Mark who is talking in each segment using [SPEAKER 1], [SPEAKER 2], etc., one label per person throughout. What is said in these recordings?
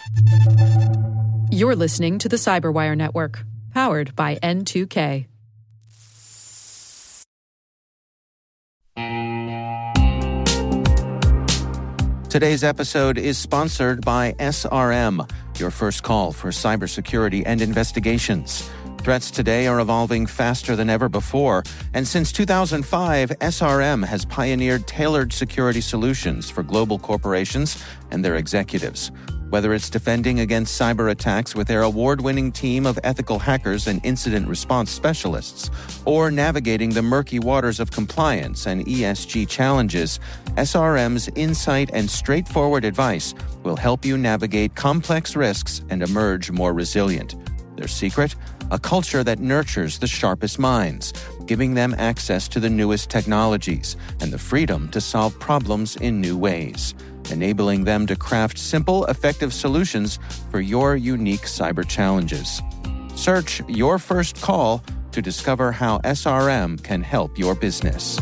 [SPEAKER 1] You're listening to the Cyberwire Network, powered by N2K.
[SPEAKER 2] Today's episode is sponsored by SRM, your first call for cybersecurity and investigations. Threats today are evolving faster than ever before, and since 2005, SRM has pioneered tailored security solutions for global corporations and their executives. Whether it's defending against cyber attacks with their award-winning team of ethical hackers and incident response specialists, or navigating the murky waters of compliance and ESG challenges, SRM's insight and straightforward advice will help you navigate complex risks and emerge more resilient. Their secret? A culture that nurtures the sharpest minds, giving them access to the newest technologies and the freedom to solve problems in new ways, enabling them to craft simple, effective solutions for your unique cyber challenges. Search Your First Call to discover how SRM can help your business.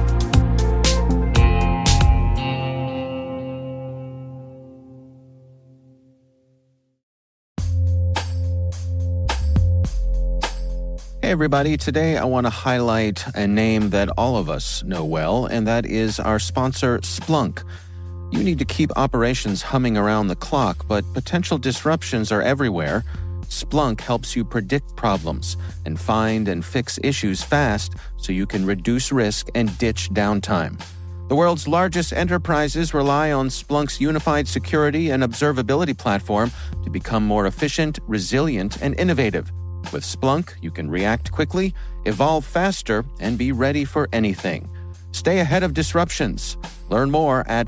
[SPEAKER 2] Hey everybody, today I want to highlight a name that all of us know well, and that is our sponsor, Splunk. You need to keep operations humming around the clock, but potential disruptions are everywhere. Splunk helps you predict problems and find and fix issues fast so you can reduce risk and ditch downtime. The world's largest enterprises rely on Splunk's unified security and observability platform to become more efficient, resilient, and innovative. With Splunk, you can react quickly, evolve faster, and be ready for anything. Stay ahead of disruptions. Learn more at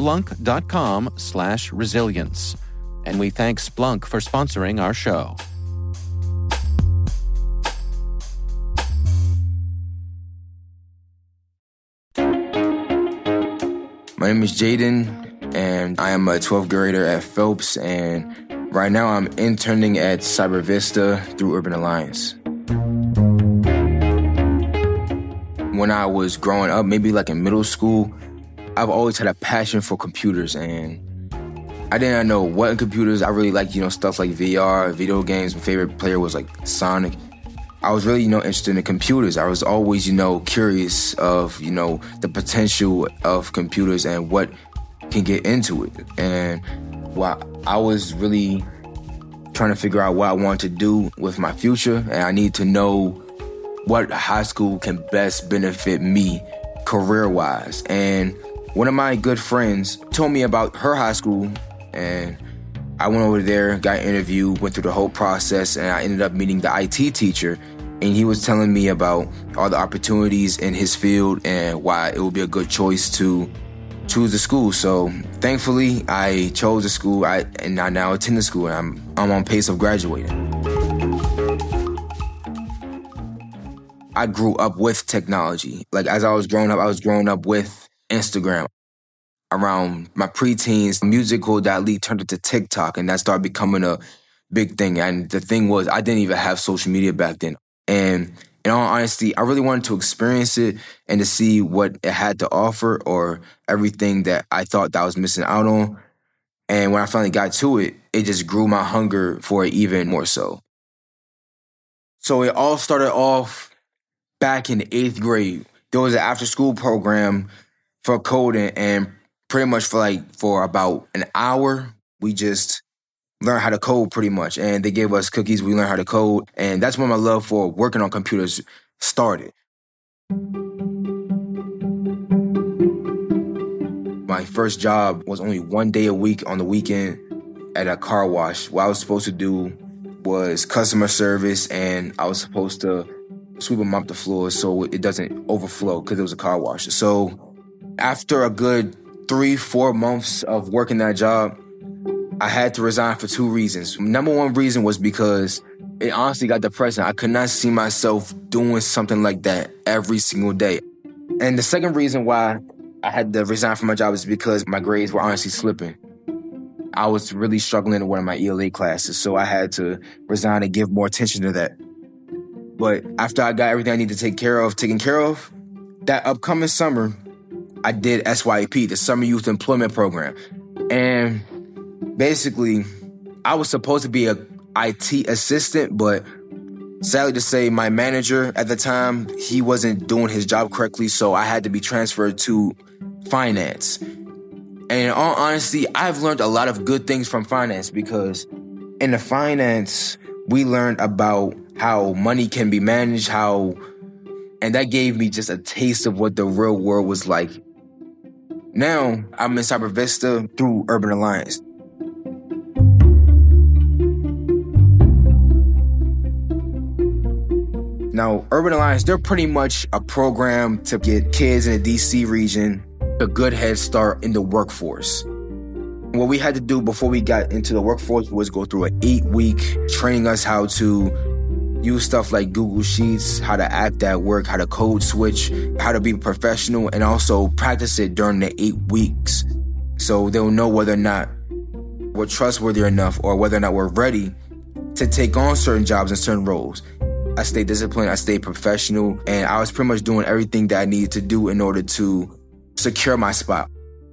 [SPEAKER 2] splunk.com/resilience. And we thank Splunk for sponsoring our show.
[SPEAKER 3] My name is Jaden, and I am a 12th grader at Phelps, and right now I'm interning at Cyber Vista through Urban Alliance. When I was growing up, maybe like in middle school, I've always had a passion for computers, and I did not know what in computers. I really liked, stuff like VR, video games. My favorite player was like Sonic. I was really, interested in computers. I was always, curious of, the potential of computers and what can get into it. And while I was really trying to figure out what I wanted to do with my future, and I need to know what high school can best benefit me career-wise. And one of my good friends told me about her high school, and I went over there, got an interview, went through the whole process, and I ended up meeting the IT teacher, and he was telling me about all the opportunities in his field and why it would be a good choice to choose the school. So thankfully, I chose the school, and I now attend the school, and I'm on pace of graduating. I grew up with technology. Like, as I was growing up with Instagram. Around my preteens, Musical.ly turned into TikTok, and that started becoming a big thing. And the thing was, I didn't even have social media back then. And in all honesty, I really wanted to experience it and to see what it had to offer, or everything that I thought that I was missing out on. And when I finally got to it, it just grew my hunger for it even more so. So it all started off back in the 8th grade. There was an after-school program for coding, and pretty much for about an hour, we just learned how to code pretty much. And they gave us cookies, we learned how to code, and that's when my love for working on computers started. My first job was only one day a week on the weekend at a car wash. What I was supposed to do was customer service, and I was supposed to sweep and mop the floor so it doesn't overflow because it was a car wash. So after a good 3-4 months of working that job, I had to resign for 2 reasons. Number one reason was because it honestly got depressing. I could not see myself doing something like that every single day. And the second reason why I had to resign from my job is because my grades were honestly slipping. I was really struggling in one of my ELA classes, so I had to resign and give more attention to that. But after I got everything I needed to taken care of, that upcoming summer, I did SYP, the Summer Youth Employment Program. And basically, I was supposed to be a IT assistant, but sadly to say, my manager at the time, he wasn't doing his job correctly, so I had to be transferred to finance. And in all honesty, I've learned a lot of good things from finance, because in the finance, we learned about how money can be managed, and that gave me just a taste of what the real world was like. Now, I'm in CyberVista through Urban Alliance. Now, Urban Alliance, they're pretty much a program to get kids in the DC region a good head start in the workforce. What we had to do before we got into the workforce was go through an 8-week training us how to use stuff like Google Sheets, how to act at work, how to code switch, how to be professional, and also practice it during the 8 weeks. So they'll know whether or not we're trustworthy enough or whether or not we're ready to take on certain jobs and certain roles. I stayed disciplined, I stayed professional, and I was pretty much doing everything that I needed to do in order to secure my spot.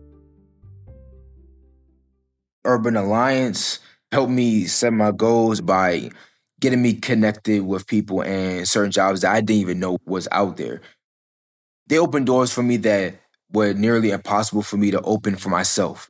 [SPEAKER 3] Urban Alliance helped me set my goals by getting me connected with people and certain jobs that I didn't even know was out there. They opened doors for me that were nearly impossible for me to open for myself.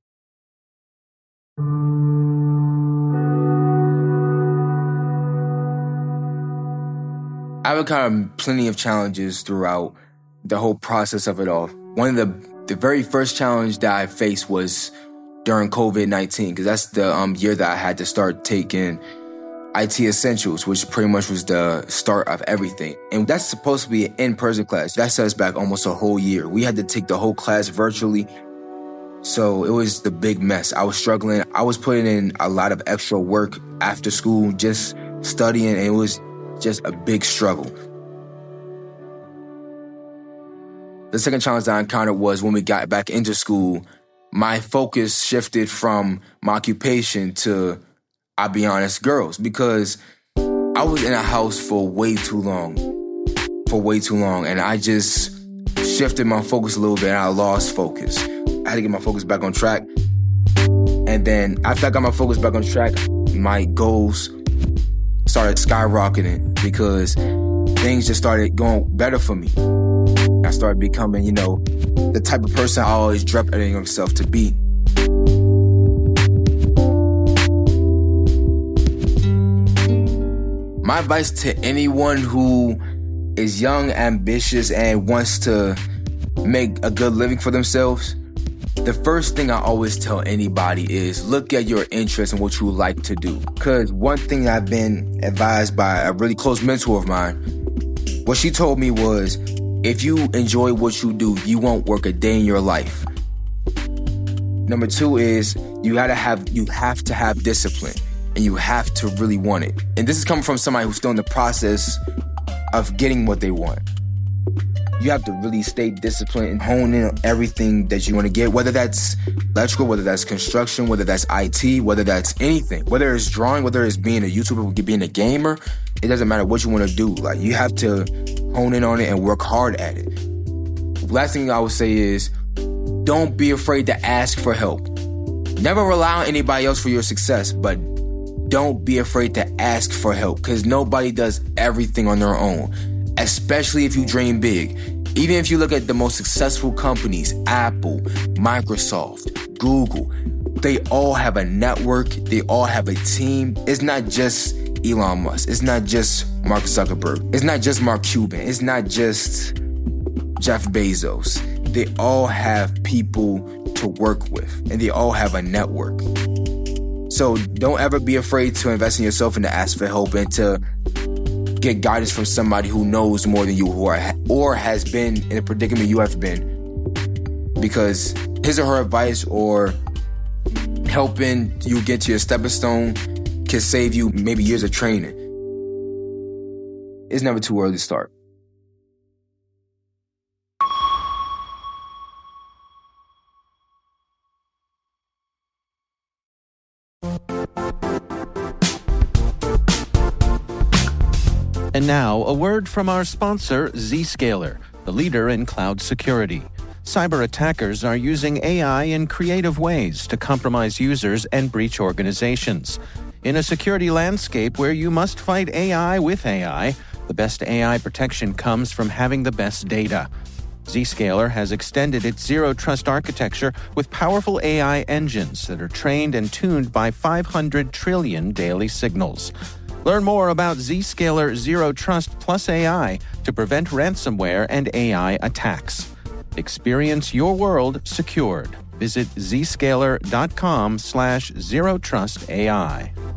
[SPEAKER 3] I've encountered plenty of challenges throughout the whole process of it all. One of the very first challenge that I faced was during COVID-19, because that's the year that I had to start taking IT Essentials, which pretty much was the start of everything. And that's supposed to be an in-person class. That set us back almost a whole year. We had to take the whole class virtually. So it was the big mess. I was struggling. I was putting in a lot of extra work after school, just studying, and it was just a big struggle. The second challenge that I encountered was when we got back into school, my focus shifted from my occupation to, I'll be honest, girls, because I was in a house for way too long, and I just shifted my focus a little bit and I lost focus. I had to get my focus back on track. And then after I got my focus back on track, my goals started skyrocketing because things just started going better for me. I started becoming, the type of person I always dreamt of myself to be. My advice to anyone who is young, ambitious, and wants to make a good living for themselves, the first thing I always tell anybody is look at your interests and what you like to do. Because one thing I've been advised by a really close mentor of mine, what she told me was, if you enjoy what you do, you won't work a day in your life. Number two is you have to have discipline, and you have to really want it. And this is coming from somebody who's still in the process of getting what they want. You have to really stay disciplined and hone in on everything that you want to get, whether that's electrical, whether that's construction, whether that's IT, whether that's anything, whether it's drawing, whether it's being a YouTuber, being a gamer. It doesn't matter what you want to do. Like, you have to hone in on it and work hard at it. Last thing I would say is don't be afraid to ask for help. Never rely on anybody else for your success, but don't be afraid to ask for help, because nobody does everything on their own, especially if you dream big. Even if you look at the most successful companies, Apple, Microsoft, Google, they all have a network, they all have a team. It's not just Elon Musk, it's not just Mark Zuckerberg, it's not just Mark Cuban, it's not just Jeff Bezos. They all have people to work with, and they all have a network. So don't ever be afraid to invest in yourself and to ask for help and to get guidance from somebody who knows more than you or has been in a predicament you have been. Because his or her advice or helping you get to your stepping stone can save you maybe years of training. It's never too early to start.
[SPEAKER 2] And now, a word from our sponsor, Zscaler, the leader in cloud security. Cyber attackers are using AI in creative ways to compromise users and breach organizations. In a security landscape where you must fight AI with AI, the best AI protection comes from having the best data. Zscaler has extended its Zero Trust architecture with powerful AI engines that are trained and tuned by 500 trillion daily signals. Learn more about Zscaler Zero Trust Plus AI to prevent ransomware and AI attacks. Experience your world secured. Visit zscaler.com/zerotrustai.